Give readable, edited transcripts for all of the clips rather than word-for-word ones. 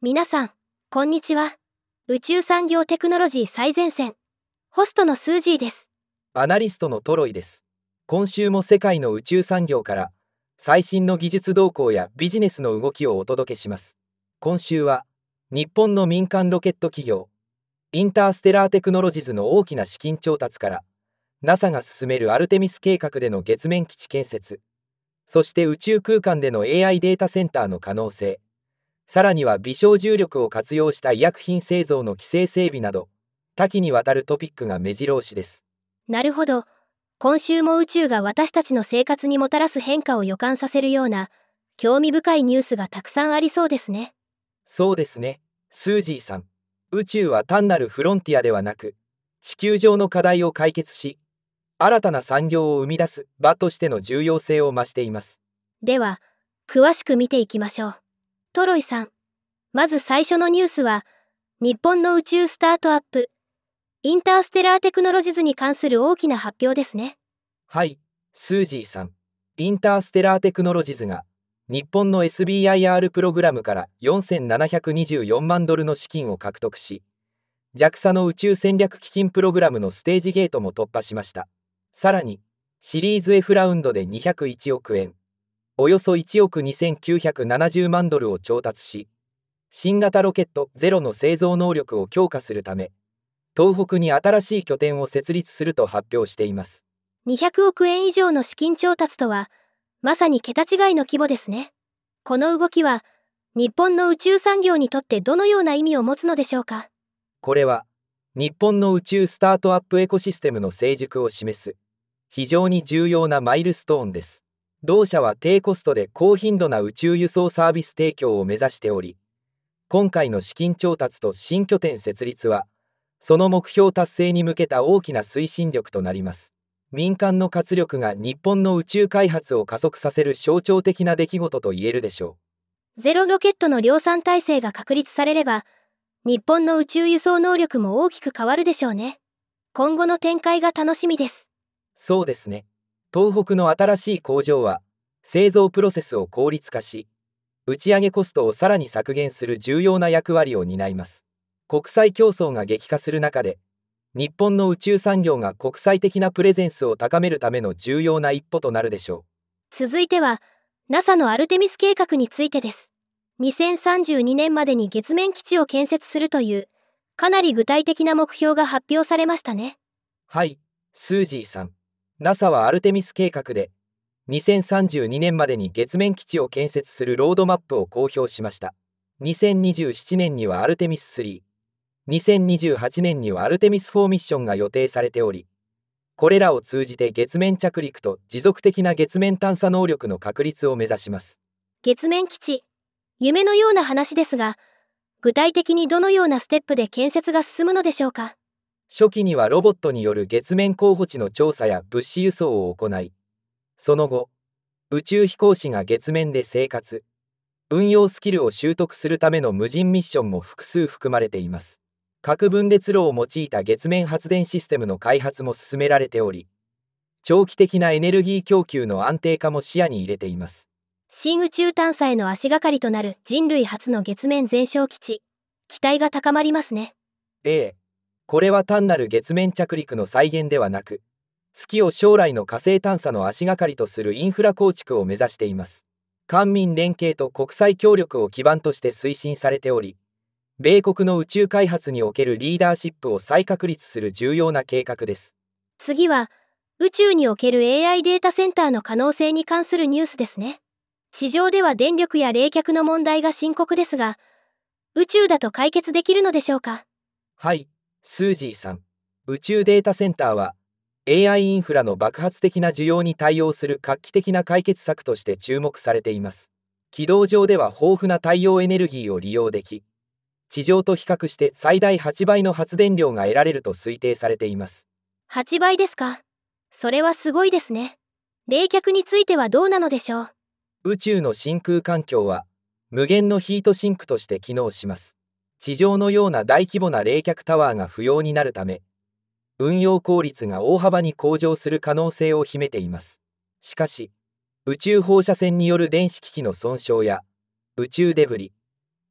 皆さん、こんにちは。宇宙産業テクノロジー最前線、ホストのスージーです。 アナリストのトロイです。今週も世界の宇宙産業から最新の技術動向やビジネスの動きをお届けします。今週は日本の民間ロケット企業インターステラーテクノロジズの大きな資金調達から NASA が進めるアルテミス計画での月面基地建設、そして宇宙空間での AI データセンターの可能性、さらには微小重力を活用した医薬品製造の規制整備など多岐にわたるトピックが目白押しです。 なるほど。今週も宇宙が私たちの生活にもたらす変化を予感させるような興味深いニュースがたくさんありそうですね。 そうですね、スージーさん。宇宙は単なるフロンティアではなく、地球上の課題を解決し、新たな産業を生み出す場としての重要性を増しています。 では、詳しく見ていきましょう。トロイさん、まず最初のニュースは、日本の宇宙スタートアップ、インターステラーテクノロジズに関する大きな発表ですね。 はい、スージーさん。インターステラーテクノロジズが、日本の SBIR プログラムから4724万ドルの資金を獲得し、JAXA の宇宙戦略基金プログラムのステージゲートも突破しました。さらに、シリーズ F ラウンドで201億円、およそ1億2970万ドルを調達し、新型ロケットゼロの製造能力を強化するため、東北に新しい拠点を設立すると発表しています。 200億円以上の資金調達とは、まさに桁違いの規模ですね。この動きは、日本の宇宙産業にとってどのような意味を持つのでしょうか。 これは、日本の宇宙スタートアップエコシステムの成熟を示す、非常に重要なマイルストーンです。同社は低コストで高頻度な宇宙輸送サービス提供を目指しており、今回の資金調達と新拠点設立は、その目標達成に向けた大きな推進力となります。民間の活力が日本の宇宙開発を加速させる象徴的な出来事と言えるでしょう。ゼロロケットの量産体制が確立されれば、日本の宇宙輸送能力も大きく変わるでしょうね。今後の展開が楽しみです。 そうですね。東北の新しい工場は、製造プロセスを効率化し、打ち上げコストをさらに削減する重要な役割を担います。国際競争が激化する中で、日本の宇宙産業が国際的なプレゼンスを高めるための重要な一歩となるでしょう。続いては、NASA のアルテミス計画についてです。2032年までに月面基地を建設するという、かなり具体的な目標が発表されましたね。 はい、スージーさん。NASA はアルテミス計画で、2032年までに月面基地を建設するロードマップを公表しました。2027年にはアルテミス3、2028年にはアルテミス4ミッションが予定されており、これらを通じて月面着陸と持続的な月面探査能力の確立を目指します。 月面基地、夢のような話ですが、具体的にどのようなステップで建設が進むのでしょうか。 初期にはロボットによる月面候補地の調査や物資輸送を行い、その後、宇宙飛行士が月面で生活、運用スキルを習得するための無人ミッションも複数含まれています。核分裂炉を用いた月面発電システムの開発も進められており、長期的なエネルギー供給の安定化も視野に入れています。 新宇宙探査への足がかりとなる人類初の月面全焼基地、期待が高まりますね。 これは単なる月面着陸の再現ではなく、月を将来の火星探査の足がかりとするインフラ構築を目指しています。官民連携と国際協力を基盤として推進されており、米国の宇宙開発におけるリーダーシップを再確立する重要な計画です。 次は、宇宙における AI データセンターの可能性に関するニュースですね。地上では電力や冷却の問題が深刻ですが、宇宙だと解決できるのでしょうか。 はい、スージーさん。宇宙データセンターは、AI インフラの爆発的な需要に対応する画期的な解決策として注目されています。軌道上では豊富な太陽エネルギーを利用でき、地上と比較して最大8倍の発電量が得られると推定されています。 8倍ですか。それはすごいですね。冷却についてはどうなのでしょう。 宇宙の真空環境は無限のヒートシンクとして機能します。地上のような大規模な冷却タワーが不要になるため、運用効率が大幅に向上する可能性を秘めています。しかし、宇宙放射線による電子機器の損傷や宇宙デブリ、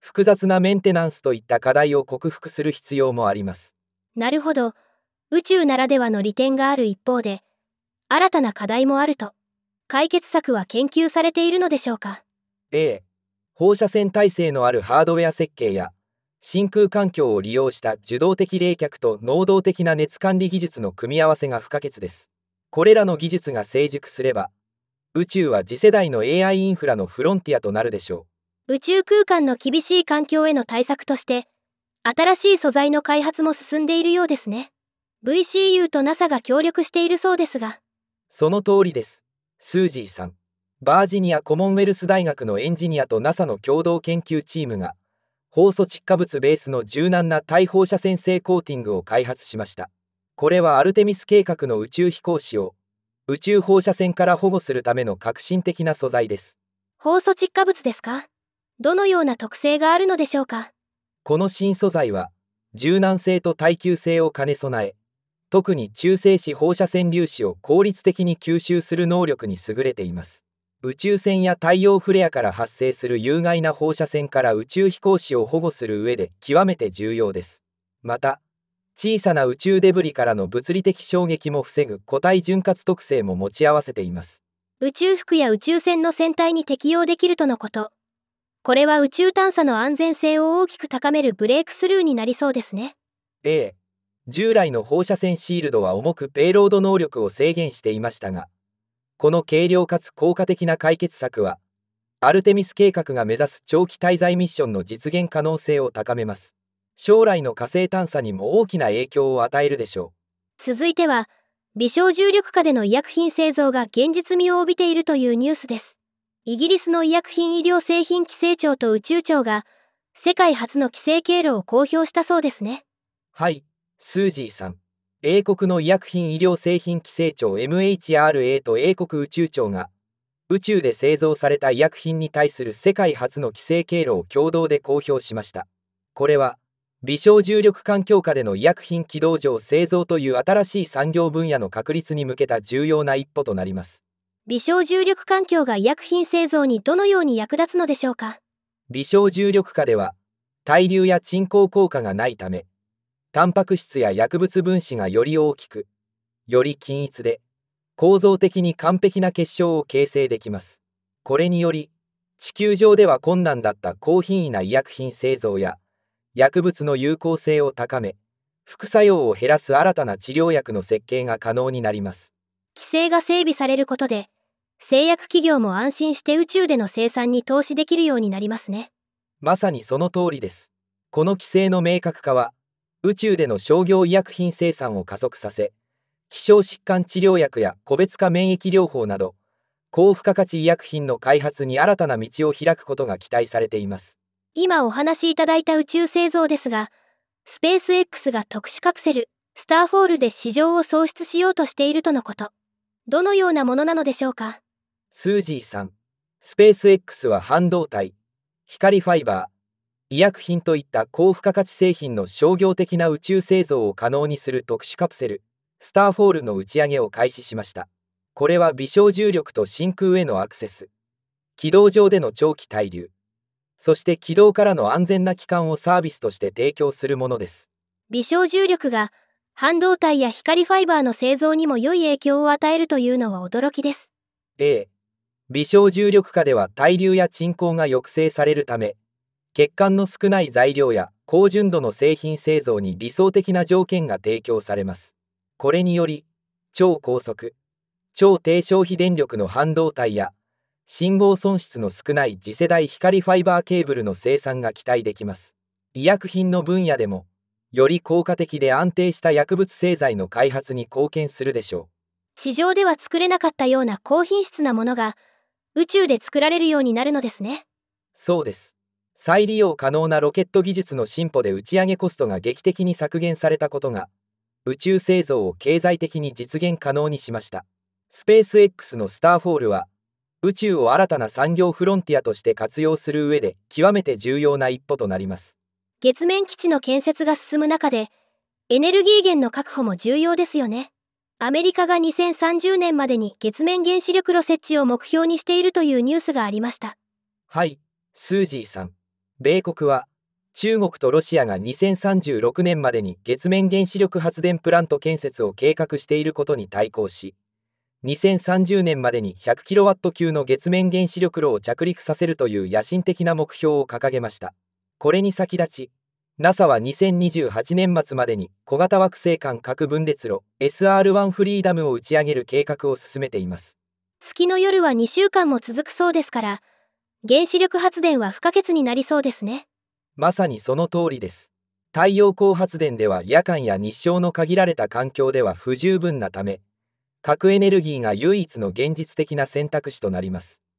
複雑なメンテナンスといった課題を克服する必要もあります。 なるほど。宇宙ならではの利点がある一方で、新たな課題もあると。解決策は研究されているのでしょうか。 放射線耐性のあるハードウェア設計や、真空環境を利用した受動的冷却と能動的な熱管理技術の組み合わせが不可欠です。これらの技術が成熟すれば、宇宙は次世代の AI インフラのフロンティアとなるでしょ宇宙空間の厳しい環境への対策として、新しい素材の開発も進んでいるようですね。VCU と NASA が協力しているそうですが。 その通りです。スージーさん。バージニアコモンウェルス大学のエンジニアと NASA の共同研究チームが、放素窒化物ベースの柔軟な対放射線性コーティングを開発しました。これはアルテミス計画の宇宙飛行士を宇宙放射線から保護するための革新的な素材です。 放素窒化物ですか？どのような特性があるのでしょうか？ この新素材は柔軟性と耐久性を兼ね備え、特に中性子放射線粒子を効率的に吸収する能力に優れています。宇宙船や太陽フレアから発生する有害な放射線から宇宙飛行士を保護する上で極めて重要です。また、小さな宇宙デブリからの物理的衝撃も防ぐ固体潤滑特性も持ち合わせています。 宇宙服や宇宙船の船体に適用できるとのこと。これは宇宙探査の安全性を大きく高めるブレイクスルーになりそうですね。 従来の放射線シールドは重くペイロード能力を制限していましたが、この軽量かつ効果的な解決策は、アルテミス計画が目指す長期滞在ミッションの実現可能性を高めます。将来の火星探査にも大きな影響を与えるでしょう。続いては、微小重力下での医薬品製造が現実味を帯びているというニュースです。イギリスの医薬品医療製品規制庁と宇宙庁が、世界初の規制経路を公表したそうですね。 はい、スージーさん。英国の医薬品医療製品規制庁 MHRA と英国宇宙庁が、宇宙で製造された医薬品に対する世界初の規制経路を共同で公表しました。これは、微小重力環境下での医薬品軌道上製造という新しい産業分野の確立に向けた重要な一歩となります。 微小重力環境が医薬品製造にどのように役立つのでしょうか？ 微小重力下では、対流や沈降効果がないため、タンパク質や薬物分子がより大きく、より均一で、構造的に完璧な結晶を形成できます。これにより、地球上では困難だった高品位な医薬品製造や、薬物の有効性を高め、副作用を減らす新たな治療薬の設計が可能になります。 規制が整備されることで、製薬企業も安心して宇宙での生産に投資できるようになりますね。 まさにその通りです。この規制の明確化は、宇宙での商業医薬品生産を加速させ、希少疾患治療薬や個別化免疫療法など、高付加価値医薬品の開発に新たな道を開くことが期待されています。 今お話しいただいた宇宙製造ですが、スペース X が特殊カプセル、スターフォールで市場を創出しようとしているとのこと。どのようなものなのでしょうか？ スージーさん。スペース X は半導体、光ファイバー、医薬品といった高付加価値製品の商業的な宇宙製造を可能にする特殊カプセル、スターフォールの打ち上げを開始しました。これは微小重力と真空へのアクセス、軌道上での長期滞留、そして軌道からの安全な帰還をサービスとして提供するものです。 微小重力が半導体や光ファイバーの製造にも良い影響を与えるというのは驚きです。 微小重力下では対流や沈降が抑制されるため、欠陥の少ない材料や高純度の製品製造に理想的な条件が提供されます。これにより、超高速、超低消費電力の半導体や信号損失の少ない次世代光ファイバーケーブルの生産が期待できます。医薬品の分野でも、より効果的で安定した薬物製剤の開発に貢献するでしょう。 地上では作れなかったような高品質なものが、宇宙で作られるようになるのですね。 そうです。再利用可能なロケット技術の進歩で打ち上げコストが劇的に削減されたことが、宇宙製造を経済的に実現可能にしました。スペース X のスターフォールは、宇宙を新たな産業フロンティアとして活用する上で極めて重要な一歩となります。 月面基地の建設が進む中で、エネルギー源の確保も重要ですよね。アメリカが2030年までに月面原子力炉設置を目標にしているというニュースがありました。 はい、スージーさん。 米国は中国とロシアが2036年までに月面原子力発電プラント建設を計画していることに対抗し、2030年までに 100kW 級の月面原子力炉を着陸させるという野心的な目標を掲げました。これに先立ち、NASA は2028年末までに小型惑星間核分裂炉 SR1 フリーダムを打ち上げる計画を進めています。 月の夜は2週間も続くそうですから、原子力発電は不可欠になりそうですね。 まさにその通りです。太陽光発電では夜間や日照の限られた環境では不十分なため、核エネルギーが唯一の現実的な選択肢となります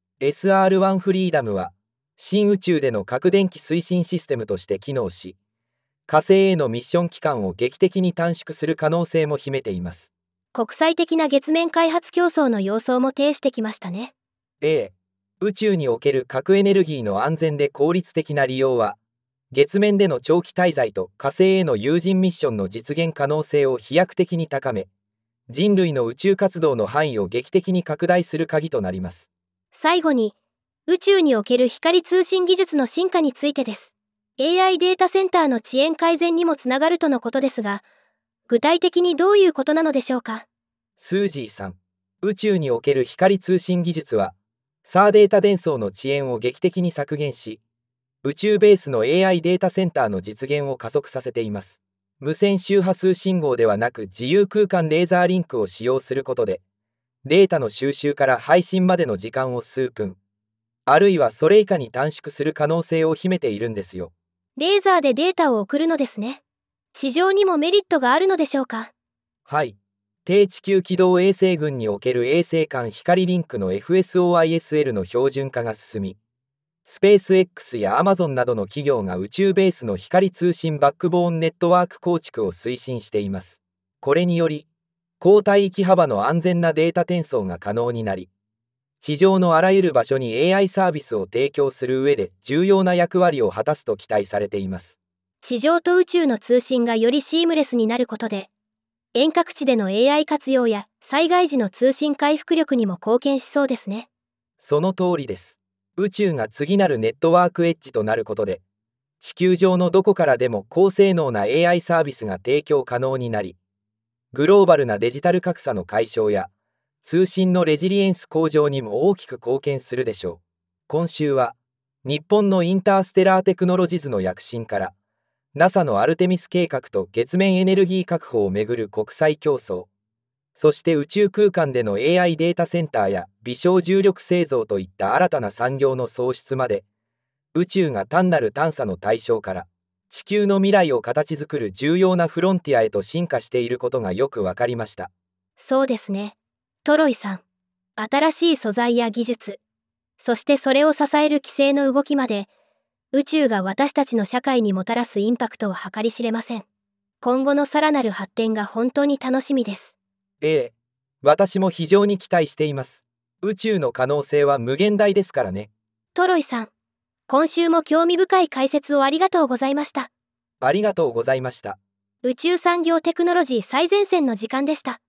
。SR1 フリーダムは、新宇宙での核電気推進システムとして機能し、火星へのミッション期間を劇的に短縮する可能性も秘めています。 国際的な月面開発競争の様相も呈してきましたね。 宇宙における核エネルギーの安全で効率的な利用は、月面での長期滞在と火星への有人ミッションの実現可能性を飛躍的に高め、人類の宇宙活動の範囲を劇的に拡大する鍵となります。 最後に、宇宙における光通信技術の進化についてです。AI データセンターの遅延改善にもつながるとのことですが、具体的にどういうことなのでしょうか。 スージーさん、宇宙における光通信技術は、SARデータ伝送の遅延を劇的に削減し、宇宙ベースの AI データセンターの実現を加速させています。無線周波数信号ではなく自由空間レーザーリンクを使用することで、データの収集から配信までの時間を数分、あるいはそれ以下に短縮する可能性を秘めているんですよ。 レーザーでデータを送るのですね。地上にもメリットがあるのでしょうか。 はい。低地球軌道衛星群における衛星間光リンクの FSOISL の標準化が進み、スペース X や Amazon などの企業が宇宙ベースの光通信バックボーンネットワーク構築を推進しています。これにより、高帯域幅の安全なデータ転送が可能になり、地上のあらゆる場所に AI サービスを提供する上で重要な役割を果たすと期待されています。 地上と宇宙の通信がよりシームレスになることで、遠隔地での AI 活用や災害時の通信回復力にも貢献しそうですね。 その通りです。宇宙が次なるネットワークエッジとなることで、地球上のどこからでも高性能な AI サービスが提供可能になり、グローバルなデジタル格差の解消や通信のレジリエンス向上にも大きく貢献するでしょう。今週は、日本のインターステラーテクノロジズの躍進から、NASA のアルテミス計画と月面エネルギー確保をめぐる国際競争、そして宇宙空間での AI データセンターや微小重力製造といった新たな産業の創出まで、宇宙が単なる探査の対象から、地球の未来を形作る重要なフロンティアへと進化していることがよくわかりました。 そうですね。トロイさん、新しい素材や技術、そしてそれを支える規制の動きまで、宇宙が私たちの社会にもたらすインパクトは計り知れません。今後のさらなる発展が本当に楽しみです。 私も非常に期待しています。宇宙の可能性は無限大ですからね。 トロイさん、今週も興味深い解説をありがとうございました。 ありがとうございました。 宇宙産業テクノロジー最前線の時間でした。